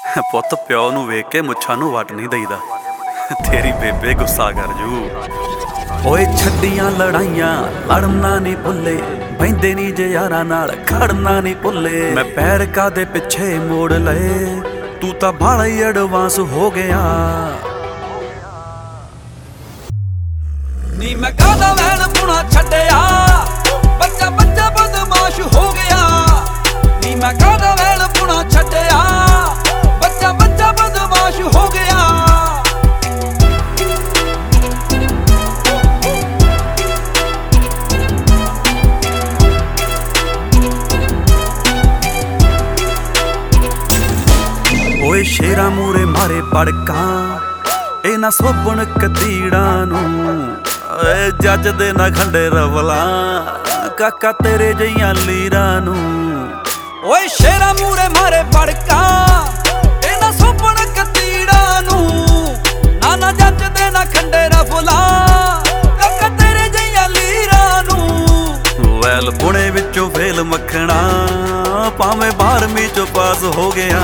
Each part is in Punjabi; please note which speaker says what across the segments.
Speaker 1: ਪੁੱਤ ਪਿਓ ਨੂੰ ਵੇਖ ਕੇ ਮੁੱਛਾਂ ਨੂੰ ਵੱਟ ਨਹੀਂ ਦਈਦਾ, ਤੇਰੀ ਬੇਬੇ ਗੁੱਸਾ ਕਰ ਜੂ। ਓਏ ਛੱਡੀਆਂ ਲੜਾਈਆਂ ਲੜਨਾ ਨਹੀਂ ਭੁੱਲੇ, ਬਹਿੰਦੇ ਨਹੀਂ ਜੇ ਯਾਰਾਂ ਨਾਲ ਖੜਨਾ ਨਹੀਂ ਭੁੱਲੇ। ਮੈਂ ਪੈਰ ਕਾਦੇ ਪਿੱਛੇ ਮੋੜ ਲਏ, ਤੂੰ ਤਾਂ ਬਾਹਲਾ ਹੀ ਐਡਵਾਂਸ ਹੋ ਗਿਆ।
Speaker 2: ਨੀ ਮੈਂ ਕਾਹਦਾ ਵੈਣ ਪੁਣਾ ਛੱਡਿਆ, ਬੱਚਾ ਬੱਚਾ ਬਦਮਾਸ਼ ਹੋ ਗਿਆ। ਨੀ ਮੈਂ ਕਾਹਦਾ ਵੈਣ ਪੁਣਾ ਛੱਡਿਆ, ਬੱਚਾ ਬੱਚਾ ਬਦਮਾਸ਼ ਹੋ ਗਿਆ।
Speaker 1: ਓਏ ਸ਼ੇਰਾਂ ਮੂਰੇ ਮਾਰੇ ਪੜਕਾਂ, ਇਹ ਨਾ ਸੋਭਣ ਕਤੀੜਾਂ ਨੂੰ। ਓਏ ਜੱਜ ਦੇ ਨਾ ਖੰਡੇ ਰਵਲਾਂ, ਕਾਕਾ ਤੇਰੇ ਜਈਆਂ ਲੀਰਾਂ ਨੂੰ।
Speaker 2: ਓਏ ਸ਼ੇਰਾਂ ਮੂਰੇ ਮਾਰੇ ਪੜਕਾਂ, ਇਹ ਨਾ ਸੋਭਣ ਕਤੀੜਾਂ ਨੂੰ। ਨਾ ਜੱਜ ਦੇ ਨਾ ਖੰਡੇ ਰਵਲਾਂ, ਕਾਕਾ ਤੇਰੇ ਜਈਆਂ ਲੀਰਾਂ ਨੂੰ।
Speaker 1: ਵੈਲ ਪੁਣੇ ਵਿੱਚੋਂ ਫੇਲ ਮੱਖਣਾ, ਭਾਵੇਂ 12ਵੀਂ ਚੋਂ ਪਾਸ ਹੋ ਗਿਆ।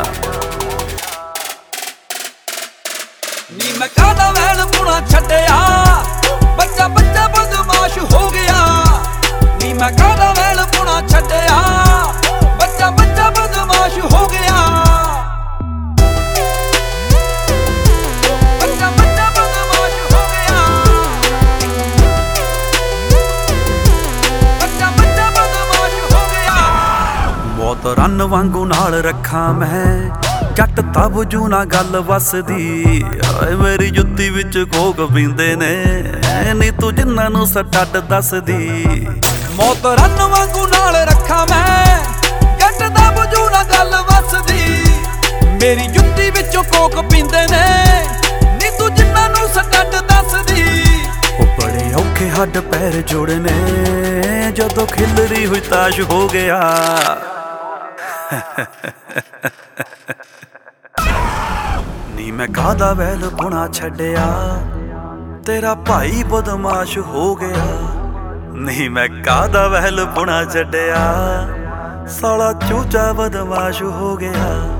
Speaker 2: ਨੀ ਮੈਂ ਕਾਹਦਾ ਵੈਣ ਪੁਣਾ ਛੱਡਿਆ, ਬੱਚਾ ਬੱਚਾ ਬਦਮਾਸ਼ ਹੋ ਗਿਆ। ਨੀ ਮੈਂ ਕਾਹਦਾ ਵੈਣ ਪੁਣਾ ਛੱਡਿਆ, ਬੱਚਾ ਬੱਚਾ ਬਦਮਾਸ਼ ਹੋ ਗਿਆ। ਬੱਚਾ ਬੱਚਾ ਬਦਮਾਸ਼ ਹੋ ਗਿਆ। ਬੱਚਾ ਬੱਚਾ ਬਦਮਾਸ਼ ਹੋ ਗਿਆ।
Speaker 1: ਮੌਤ ਰੰਨ ਵਾਂਗੂ ਨਾਲ ਰੱਖਾਂ ਮੈਂ, ਜੱਟ ਤਬਜੂ ਨਾ ਗੱਲ ਵਸਦੀ। ਓਏ ਮੇਰੀ ਜੁੱਤੀ ਵਿੱਚ ਕੋਕ ਪੀਂਦੇ ਨੇ, ਨੀ ਤੂੰ ਜਿੰਨਾਂ ਨੂੰ ਸਟੱਡ ਦੱਸਦੀ।
Speaker 2: ਮੌਤ ਰੰਨ ਵਾਂਗੂ ਨਾਲ ਰੱਖਾਂ ਮੈਂ, ਜੱਟ ਤਬਜੂ ਨਾ ਗੱਲ ਵਸਦੀ। ਮੇਰੀ ਜੁੱਤੀ ਵਿੱਚੋਂ ਕੋਕ ਪੀਂਦੇ ਨੇ, ਨੀ ਤੂੰ ਜਿੰਨਾਂ ਨੂੰ ਸਟੱਡ ਦੱਸਦੀ।
Speaker 1: ਉਹ ਬੜੇ ਔਖੇ ਹੱਡ ਪੈਰ ਜੋੜਨੇ, ਜਦੋਂ ਖਿਲਰੀ ਹੋਈ ਤਾਸ਼ ਹੋ ਗਿਆ। ਨੀ ਮੈਂ ਕਾਹਦਾ ਵੈਲ ਪੁਣਾ ਛੱਡਿਆ, ਤੇਰਾ ਭਾਈ ਬਦਮਾਸ਼ ਹੋ ਗਿਆ। ਨੀ ਮੈਂ ਕਾਹਦਾ ਵੈਲ ਪੁਣਾ ਛੱਡਿਆ, ਸਾਲਾ ਚੂਚਾ ਬਦਮਾਸ਼ ਹੋ ਗਿਆ।